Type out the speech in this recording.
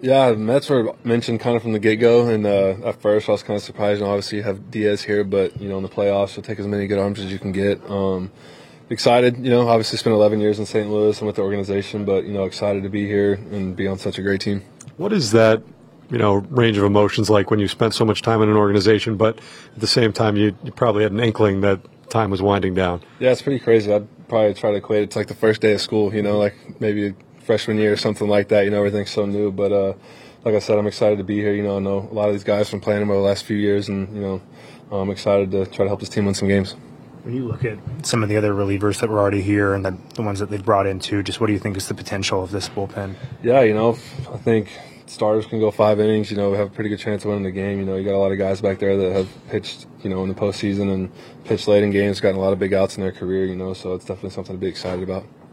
Yeah, Mets were mentioned kind of from the get-go, and at first I was kind of surprised. Obviously, you have Diaz here, but in the playoffs, you'll take as many good arms as you can get. Excited, obviously spent 11 years in St. Louis and with the organization, but excited to be here and be on such a great team. What is that, range of emotions like when you spent so much time in an organization, but at the same time you probably had an inkling that time was winding down? Yeah, it's pretty crazy. I'd probably try to equate it to like the first day of school, like maybe freshman year or something like that. Everything's so new, but like I said, I'm excited to be here. I know a lot of these guys from playing them over the last few years, and I'm excited to try to help this team win some games. When you look at some of the other relievers that were already here and the ones that they've brought in too, just what do you think is the potential of this bullpen? Yeah, I think starters can go 5 innings. We have a pretty good chance of winning the game. You got a lot of guys back there that have pitched, in the postseason and pitched late in games, gotten a lot of big outs in their career. So it's definitely something to be excited about.